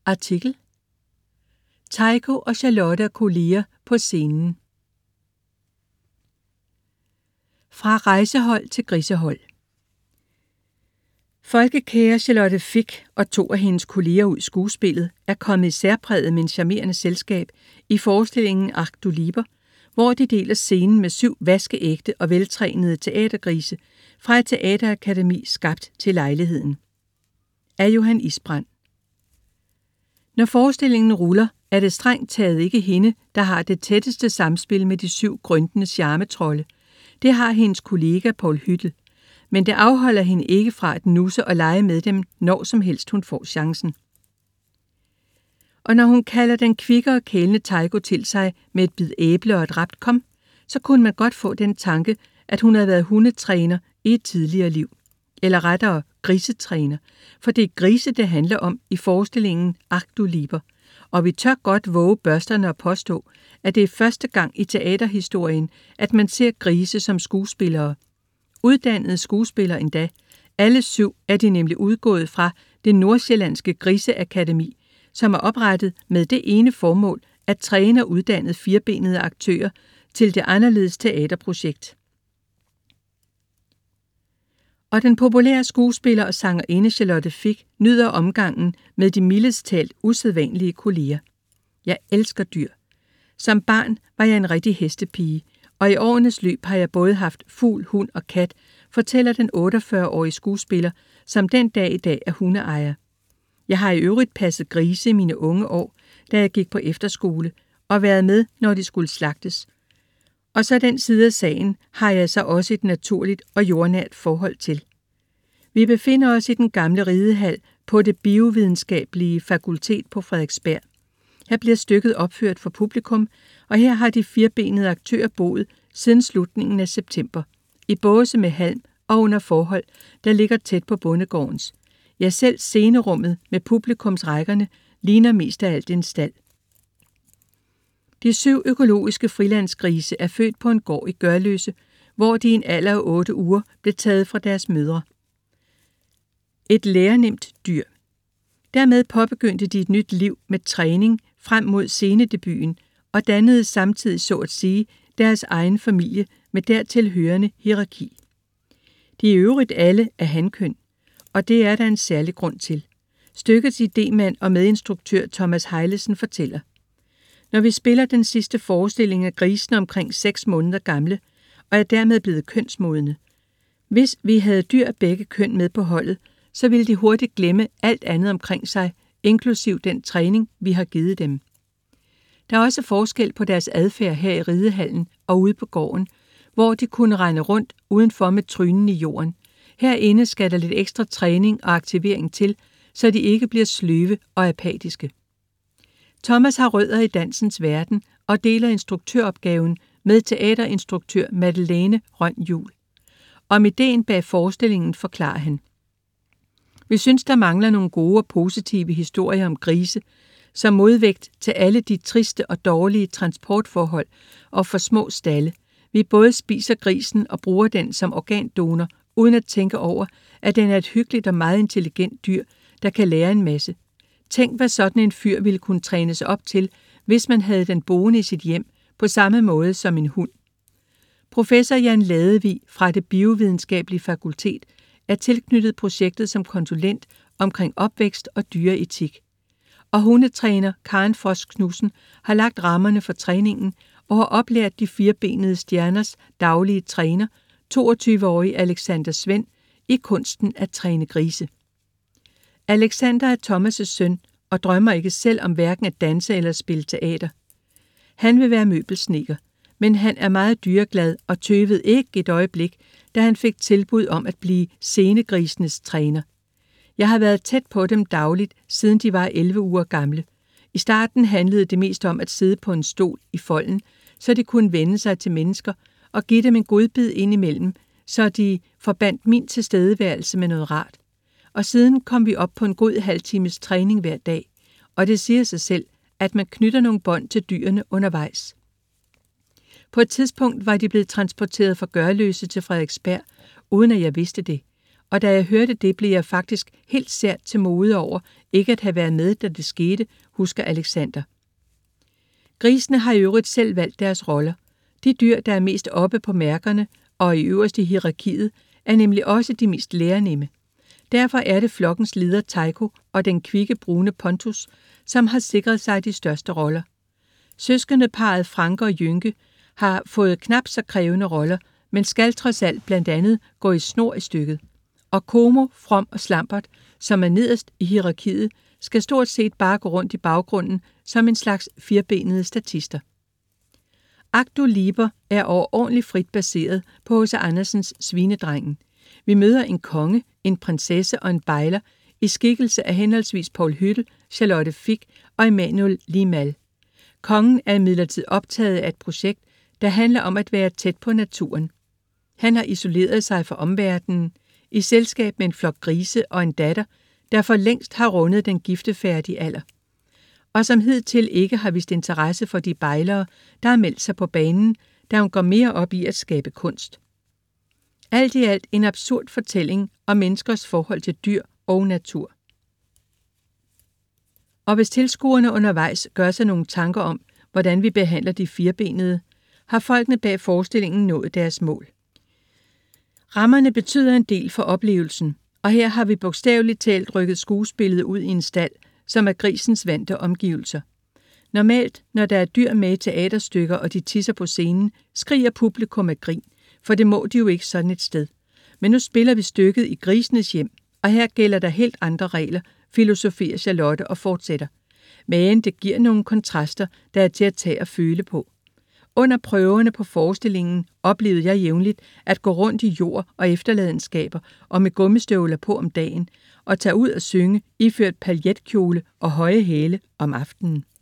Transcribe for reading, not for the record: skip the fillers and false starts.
Artikel: Taiko og Charlotte er kolleger på scenen. Fra rejsehold til grisehold. Folkekære Charlotte Fich og 2 af hendes kolleger ud skuespillet er kommet i særpræget, men charmerende selskab i forestillingen Ach du Lieber, hvor de deler scenen med 7 vaskeægte og veltrænede teatergrise fra et teaterakademi skabt til lejligheden. Af Johan Isbrand. Når forestillingen ruller, er det strengt taget ikke hende, der har det tætteste samspil med de 7 grøntende charmetrolde. Det har hendes kollega Poul Hyttel, men det afholder hende ikke fra at nusse og lege med dem, når som helst hun får chancen. Og når hun kalder den kvikke og kælende Taiko til sig med et bid æble og et rapt kom, så kunne man godt få den tanke, at hun havde været hundetræner i et tidligere liv. Eller rettere grisetræner, for det er grise, det handler om i forestillingen Ach du Lieber. Og vi tør godt våge børsterne og påstå, at det er første gang i teaterhistorien, at man ser grise som skuespillere. Uddannede skuespillere endda. Alle 7 er de nemlig udgået fra det nordsjællandske griseakademi, som er oprettet med det ene formål at træne og uddanne firbenede aktører til det anderledes teaterprojekt. Og den populære skuespiller og sangerinde Charlotte Fich nyder omgangen med de mildest talt usædvanlige kolleger. Jeg elsker dyr. Som barn var jeg en rigtig hestepige, og i årenes løb har jeg både haft fugl, hund og kat, fortæller den 48-årige skuespiller, som den dag i dag er hundeejer. Jeg har i øvrigt passet grise i mine unge år, da jeg gik på efterskole, og været med, når de skulle slagtes. Og så den side af sagen har jeg så også et naturligt og jordnært forhold til. Vi befinder os i den gamle ridehal på det biovidenskabelige fakultet på Frederiksberg. Her bliver stykket opført for publikum, og her har de firbenede aktører boet siden slutningen af september. I båse med halm og under forhold, der ligger tæt på bondegårdens. Ja, selv scenerummet med publikumsrækkerne ligner mest af alt en stald. De 7 økologiske frilandsgrise er født på en gård i Gørløse, hvor de i en alder af 8 uger blev taget fra deres mødre. Et lærenemt dyr. Dermed påbegyndte de et nyt liv med træning frem mod scenedebuten og dannede samtidig, så at sige, deres egen familie med dertil hørende hierarki. De er i øvrigt alle af hankøn, og det er der en særlig grund til. Stykkets idémand og medinstruktør Thomas Hejlesen fortæller: Når vi spiller den sidste forestilling af grisene omkring 6 måneder gamle, og er dermed blevet kønsmodne. Hvis vi havde dyr af begge køn med på holdet, så ville de hurtigt glemme alt andet omkring sig, inklusiv den træning, vi har givet dem. Der er også forskel på deres adfærd her i ridehallen og ude på gården, hvor de kunne rende rundt udenfor med trynen i jorden. Herinde skal der lidt ekstra træning og aktivering til, så de ikke bliver sløve og apatiske. Thomas har rødder i dansens verden og deler instruktøropgaven med teaterinstruktør Madeleine Rønn-Juhl. Om ideen bag forestillingen forklarer han: Vi synes, der mangler nogle gode og positive historier om grise, som modvægt til alle de triste og dårlige transportforhold og for små stalde. Vi både spiser grisen og bruger den som organdonor, uden at tænke over, at den er et hyggeligt og meget intelligent dyr, der kan lære en masse. Tænk, hvad sådan en fyr ville kunne trænes op til, hvis man havde den boende i sit hjem, på samme måde som en hund. Professor Jan Ladevig fra det biovidenskabelige fakultet er tilknyttet projektet som konsulent omkring opvækst og dyreetik. Og hundetræner Karen Frost Knudsen har lagt rammerne for træningen og har oplært de firbenede stjerners daglige træner, 22-årige Alexander Svend, i kunsten at træne grise. Alexander er Thomas' søn og drømmer ikke selv om hverken at danse eller spille teater. Han vil være møbelsnedker, men han er meget dyreglad og tøvede ikke et øjeblik, da han fik tilbud om at blive scenegrisenes træner. Jeg har været tæt på dem dagligt, siden de var 11 uger gamle. I starten handlede det mest om at sidde på en stol i folden, så de kunne vende sig til mennesker og give dem en godbid indimellem, så de forbandt min tilstedeværelse med noget rart. Og siden kom vi op på en god halvtimes træning hver dag, og det siger sig selv, at man knytter nogle bånd til dyrene undervejs. På et tidspunkt var de blevet transporteret fra Gørløse til Frederiksberg, uden at jeg vidste det, og da jeg hørte det, blev jeg faktisk helt sært til mode over ikke at have været med, da det skete, husker Alexander. Grisene har i øvrigt selv valgt deres roller. De dyr, der er mest oppe på mærkerne og i øverste hierarkiet, er nemlig også de mest lærenemme. Derfor er det flokkens leder Tycho og den kvikke brune Pontus, som har sikret sig de største roller. Søskendeparret Franke og Jynke har fået knap så krævende roller, men skal trods alt blandt andet gå i snor i stykket. Og Como, From og Slampert, som er nederst i hierarkiet, skal stort set bare gå rundt i baggrunden som en slags firbenede statister. Actu Liber er overordentligt frit baseret på H.C. Andersens Svinedrengen. Vi møder en konge, en prinsesse og en bejler i skikkelse af henholdsvis Paul Hüttel, Charlotte Fich og Emanuel Limal. Kongen er imidlertid optaget af et projekt, der handler om at være tæt på naturen. Han har isoleret sig fra omverdenen i selskab med en flok grise og en datter, der for længst har rundet den giftefærdige alder, og som hidtil ikke har vist interesse for de bejlere, der har meldt sig på banen, da hun går mere op i at skabe kunst. Alt i alt en absurd fortælling om menneskers forhold til dyr og natur. Og hvis tilskuerne undervejs gør sig nogle tanker om, hvordan vi behandler de firbenede, har folkene bag forestillingen nået deres mål. Rammerne betyder en del for oplevelsen, og her har vi bogstaveligt talt rykket skuespillet ud i en stald, som er grisens vante omgivelser. Normalt, når der er dyr med i teaterstykker, og de tisser på scenen, skriger publikum af grin, for det må de jo ikke sådan et sted. Men nu spiller vi stykket i grisenes hjem, og her gælder der helt andre regler, filosoferer Charlotte og fortsætter. Men det giver nogle kontraster, der er til at tage og føle på. Under prøverne på forestillingen oplevede jeg jævnligt at gå rundt i jord og efterladenskaber og med gummistøvler på om dagen og tage ud og synge iført paljetkjole og høje hæle om aftenen.